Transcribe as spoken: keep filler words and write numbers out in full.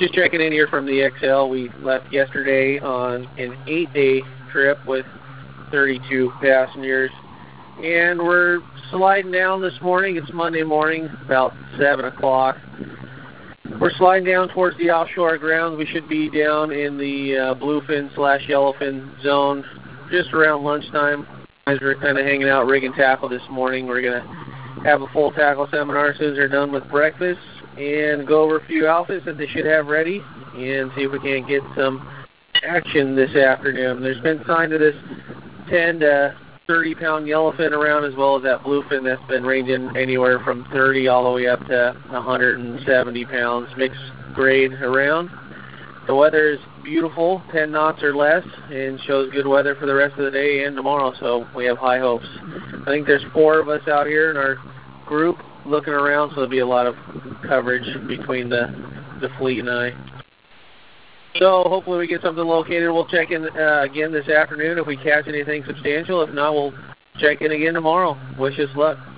Just checking in here from the X L. We left yesterday on an eight-day trip with thirty-two passengers, and we're sliding down this morning. It's Monday morning, about seven o'clock. We're sliding down towards the offshore grounds. We should be down in the uh, bluefin slash yellowfin zone just around lunchtime. As we're kind of hanging out rigging tackle this morning, we're going to have a full tackle seminar as soon as they're done with breakfast and go over a few outfits that they should have ready and see if we can't get some action this afternoon. There's been signs of this ten to thirty pound yellowfin around, as well as that bluefin that's been ranging anywhere from thirty all the way up to one hundred seventy pounds, mixed grade around. The weather is beautiful, ten knots or less, and shows good weather for the rest of the day and tomorrow, so we have high hopes. I think there's four of us out here in our group looking around, so there'll be a lot of coverage between the, the fleet and I. So hopefully we get something located. We'll check in uh, again this afternoon if we catch anything substantial. If not, we'll check in again tomorrow. Wish us luck.